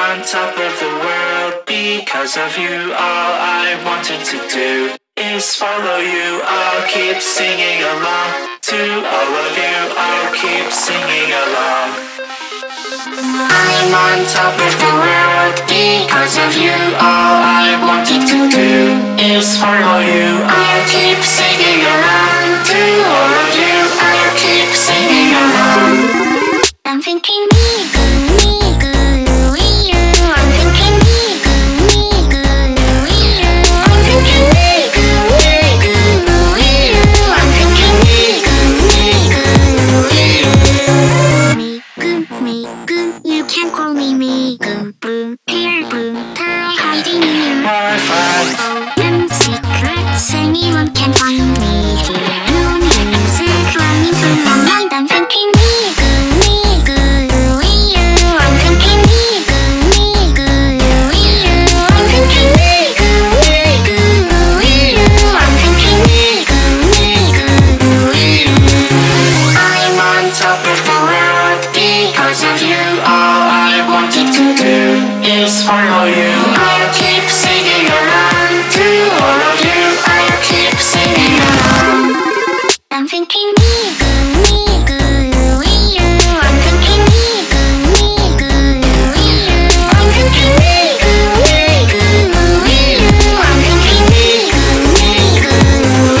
on top of the world because of you. All I wanted to do is follow you. I'll keep singing along to all of you. I'll keep singing along. I'm on top of the world because of you. All I wanted to do is follow you. I'll keep singing along to all of you. I'll keep singing along. I'm thinking me good, we you. I'm thinking me good, we you. I'm thinking me good, we you. I'm thinking me good, we you. Me good, you can call me good. Blue hair, blue tie, hiding in your Wi-Fi. Open secrets, anyone can find me here. No music running through my mind. I'm thinking me good, we you. I'm thinking me good, we you. I'm thinking me good, we you. I'm thinking me good, we you. I'm on top of the world because of you. All I wanted to do is follow you. I'll keep singing along to all of you. I'll keep singing along. I'm thinking me good, we you. I'm thinking me good, we you. I'm thinking me good, we you. I'm thinking me good,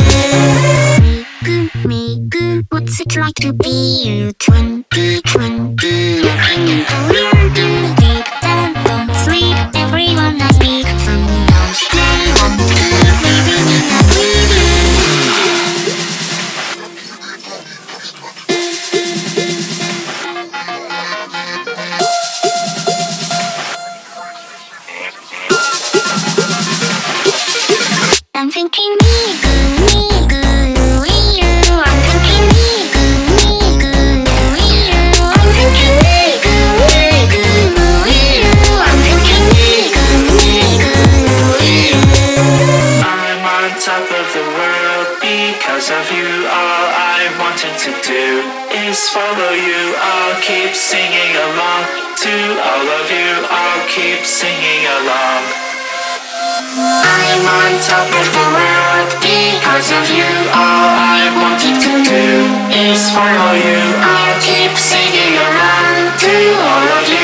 we you. What's it like to be you? 2020, looking in the rearview, deep down, don't sleep. Everyone I speak through knows they want to living in a preview. I'm thinking me good, we you. I'm thinking me good, we you. I'm thinking me good, we you. I'm thinking me good, we you. I'm on top of the world because of you. All I wanted to do is follow you. I'll keep singing along to all of you. I'll keep singing along. I'm on top of the world because of you. All I wanted to do is follow you. I'll keep singing along to all of you.